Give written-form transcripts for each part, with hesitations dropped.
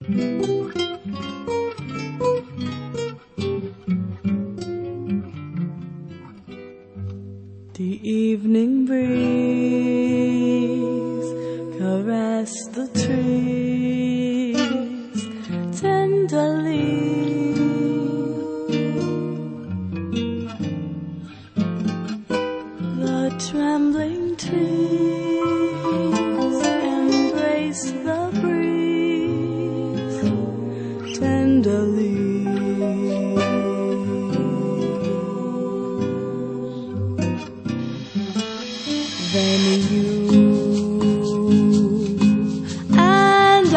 The evening breeze caressed the trees tenderly. The trembling trees embraced the breeze tenderly. Then you and I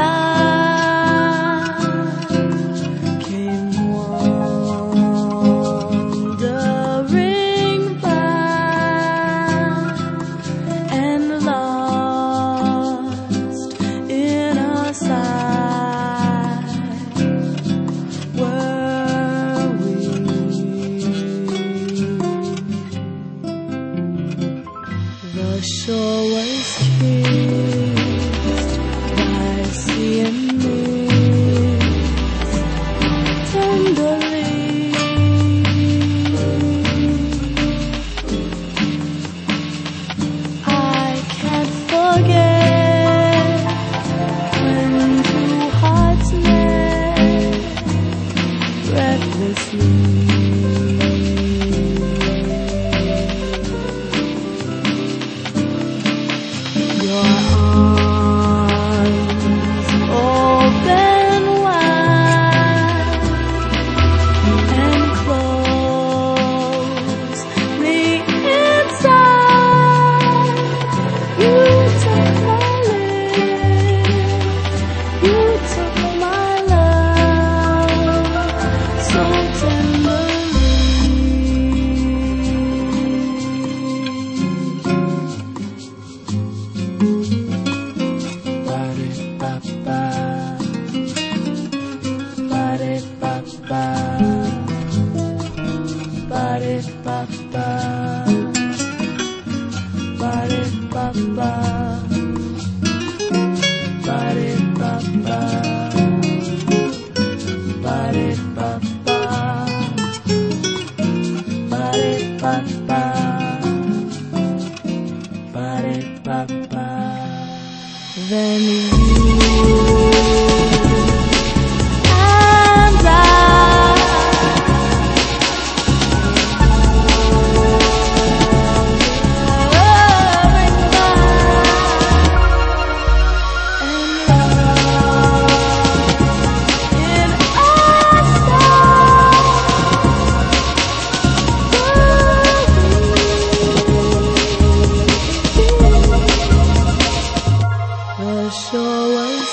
came wandering by and lost in a sigh were we. The shore was kissed by sea and mist tenderly. I can't forget when two hearts met breathlessly. Your arms open wide and close me inside. You took my lips, you took my love so tenderly. Then you and I the shore was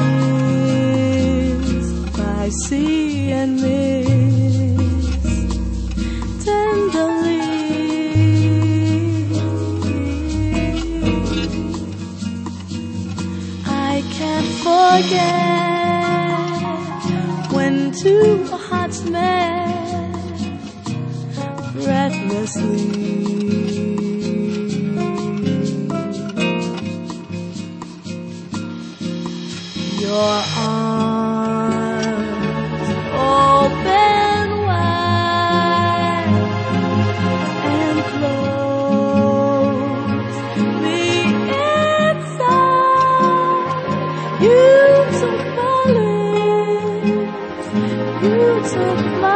kissed by sea and mist tenderly. I can't forget when two hearts met breathlessly. Your arms open wide and close me inside. You took my lips, you took my